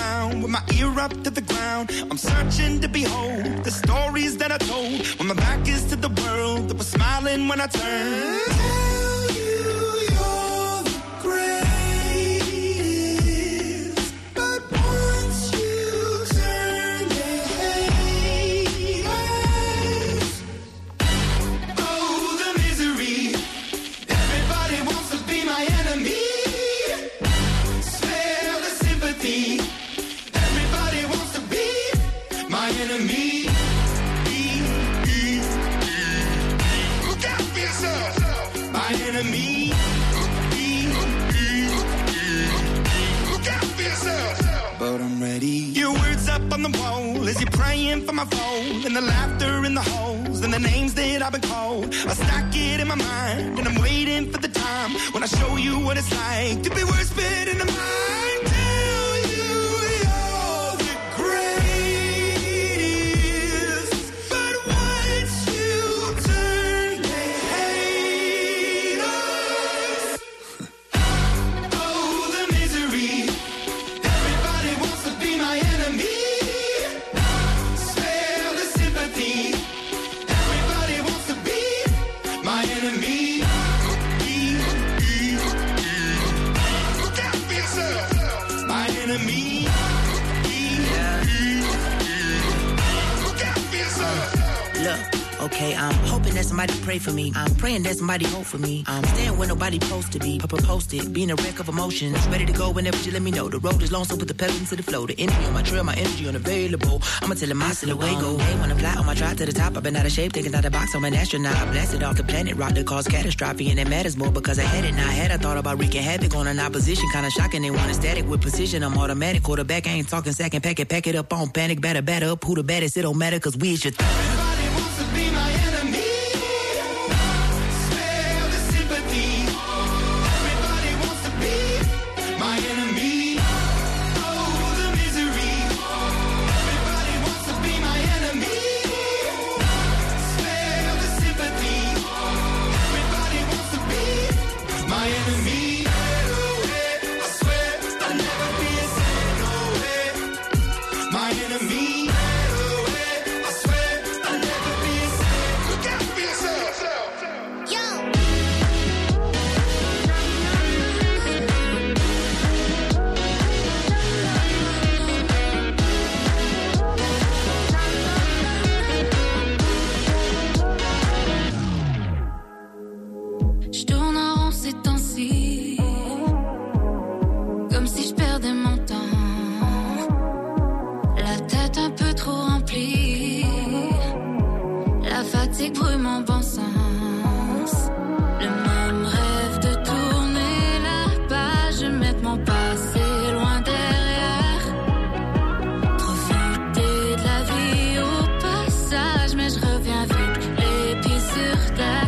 sound with my ear up to the ground. I'm searching to behold the stories that I told when my back is to the world that was smiling when I turned. Tell you you're the greatest, but once you turn they hate us. Oh, the misery. Everybody wants to be my enemy. Smell the sympathy. Everybody wants to be my enemy. Look out for yourself. My enemy. Look out for yourself. But I'm ready. Your words up on the wall as you're praying for my phone. And the laughter in the holes and the names that I've been called. I stack it in my mind and I'm waiting for the time when I show you what it's like to be worse fit in the mind. Tell you you're the greatest, but once you turn they hate us. Oh, the misery. Everybody wants to be my enemy. Spare the sympathy. Everybody wants to be my enemy. Look out for yourself. My enemy. Look out for yourself. Look, okay, I'm hoping that somebody pray for me. I'm praying that somebody hope for me. I'm staying where nobody supposed to be. Papa posted, being a wreck of emotions. Ready to go whenever you let me know. The road is long, so put the pedal into the flow. The energy on my trail, my energy unavailable. I'ma tell him my silhouette go. Hey, when I fly on my drive to the top, I've been out of shape, thinking out the box. I'm an astronaut. I blasted off the planet, rock that caused catastrophe, and it matters more because I had it. Now I had I thought about wreaking havoc on an opposition, kinda shocking. They want a static with precision. I'm automatic, quarterback. I ain't talking second, pack it up on panic, batter up. Who the baddest? It don't matter, cause we is your Everybody wants to be my enemy. Spare the sympathy. Everybody wants to be my enemy. Oh, the misery. Everybody wants to be my enemy. Spare the sympathy. Everybody wants to be my enemy. I swear I'll never be a sin. No way. My enemy. I swear I'll never be a sin. Look out for yourself. Je tourne en rond ces temps-ci, comme si je perdais mon temps. La tête un peu trop remplie, la fatigue brûle mon bon sens. Le même rêve de tourner la page, mettre mon passé loin derrière. Profiter de la vie au passage, mais je reviens vite, les pieds sur terre.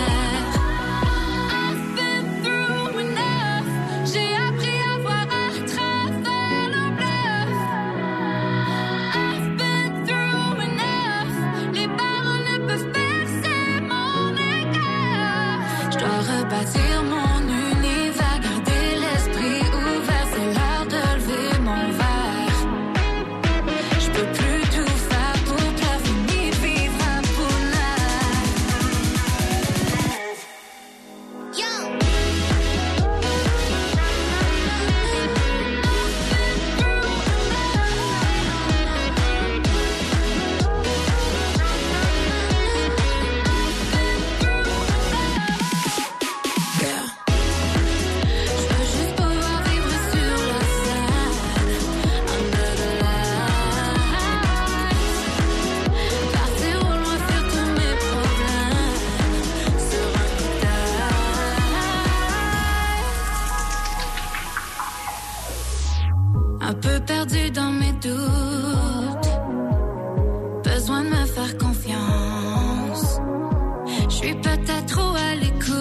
I've been through enough, j'ai appris à voir à travers le bluff. I've been through enough, les paroles ne peuvent percer mon égard. Je dois rebâtir mon univers, garder l'esprit ouvert, c'est l'heure de lever mon verre. Je peux plus tout faire pour plaire, fini de vivre à Pounard. Je veux juste pouvoir vivre sur la scène, under the lights. Partir au loin, faire tous mes problèmes sur un coup d'œil. Un peu perdu dans mes doutes, besoin de me faire confiance. Je suis peut-être trop à l'écoute,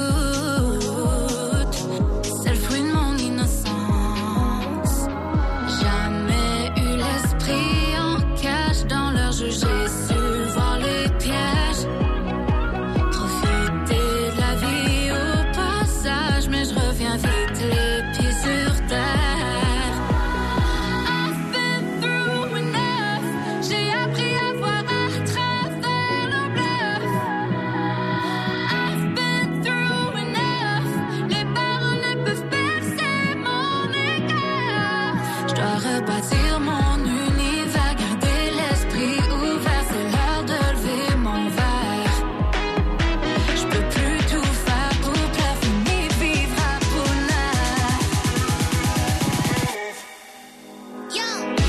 c'est le fruit de mon innocence. Jamais eu l'esprit en cage dans leur jeu, j'ai su voir les pièges. Profiter de la vie au passage, mais je reviens vite, les pieds sur terre. I've been rebâtir mon univers, garder l'esprit ouvert, c'est l'heure de lever mon verre. Je peux plus tout faire pour plaire, fini vivre à Pounard. Yo!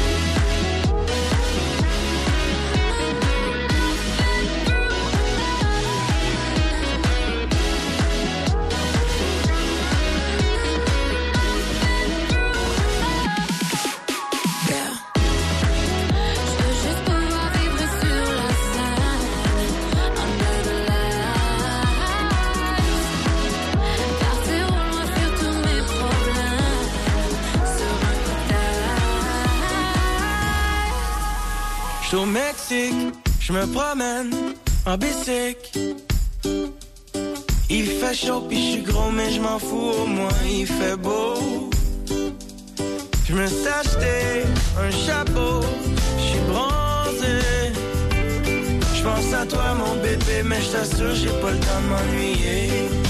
Au Mexique, je me promène en bicycle. Il fait chaud pis je suis gros mais je m'en fous, au moins il fait beau. Je me suis acheté un chapeau, je suis bronzé. Je pense à toi mon bébé mais je t'assure j'ai pas le temps de m'ennuyer.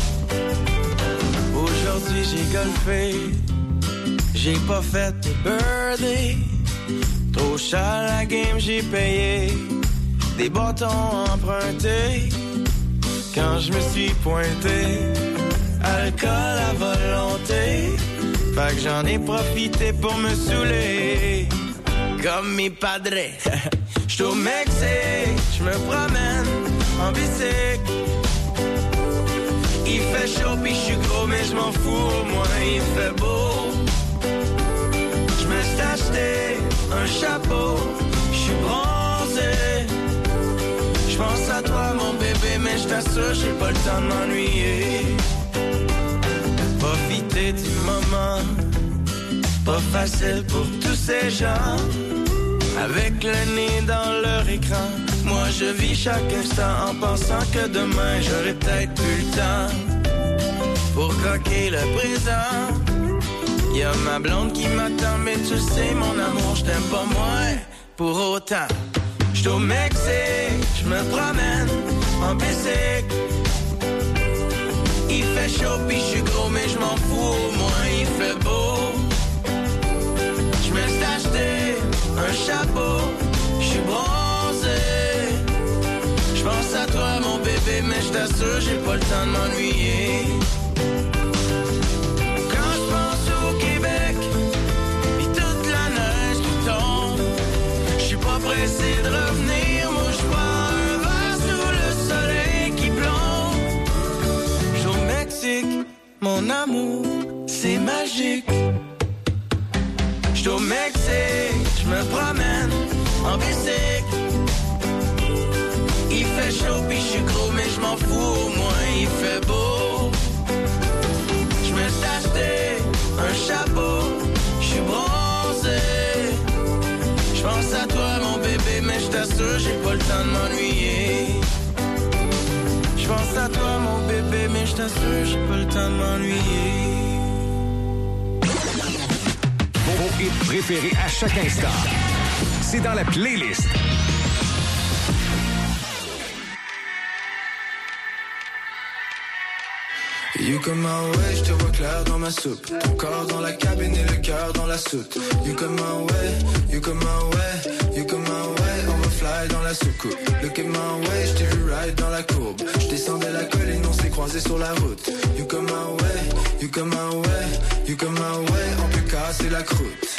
Aujourd'hui j'ai golfé, j'ai pas fait de birdie. Trop cher la game, j'ai payé des bâtons empruntés. Quand je me suis pointé, alcool à volonté. Fait que j'en ai profité pour me saouler comme mes padres. J'suis au Mexique, j'me promène en bicycle. Il fait chaud pis j'suis gros mais j'm'en fous, au moins il fait beau. J'me suis acheté un chapeau, j'suis bronzé. J'pense à toi mon bébé mais j't'assure j'ai pas le temps de m'ennuyer. Profiter du moment, pas facile pour tous ces gens. Avec le nez dans leur écran, moi je vis chaque instant en pensant que demain j'aurai peut-être plus le temps pour croquer le présent. Y'a ma blonde qui m'attend, mais tu sais, mon amour, je t'aime pas moins pour autant. J'suis au Mexique, j'me promène en bicycle. Il fait chaud pis j'suis gros, mais j'm'en fous, au moins il fait beau. J'me suis acheté un chapeau, j'suis bronzé. J'pense à toi, mon bébé, mais j't'assure, j'ai pas le temps de m'ennuyer. Pressé de revenir, moi je bois un verre sous le soleil qui plombe. J'suis au Mexique, mon amour, c'est magique. J'suis au Mexique, j'me promène en bicycle. Il fait chaud pis j'suis gros mais j'm'en fous, au moins il fait beau. J'me suis acheté un chapeau, j'suis bronzé. J'pense à toi mon bébé mais j't'assure j'ai pas le temps de m'ennuyer. J'pense à toi mon bébé mais j't'assure j'ai pas le temps de m'ennuyer. Vos hits préférés à chaque instant, c'est dans la playlist. You come my way, je te vois clair dans ma soupe. Ton corps dans la cabine et le cœur dans la soute. You come my way, you come my way, you come my way. On va fly dans la soucoupe. Look at my way, je t'ai vu ride dans la courbe. Je descendais la colline, on s'est croisés sur la route. You come my way, you come my way, you come my way. On peut casser la croûte.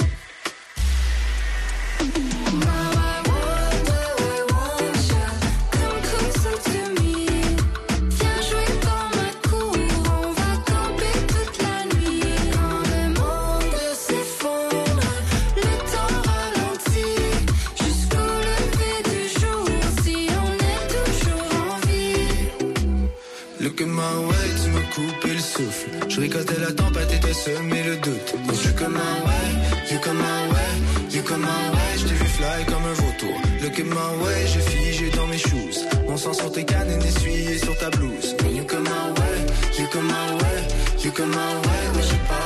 Look at my way, tu m'as coupé le souffle. Je ricotais la tempête et t'as semé le doute. You come my way, you come my way, you come my way. Je t'ai vu fly comme un vautour. Look at my way, j'ai figé dans mes shoes. Mon sang sur tes cannes et essuyé sur ta blouse. You come my way, you come my way, you come my way. Mais j'ai pas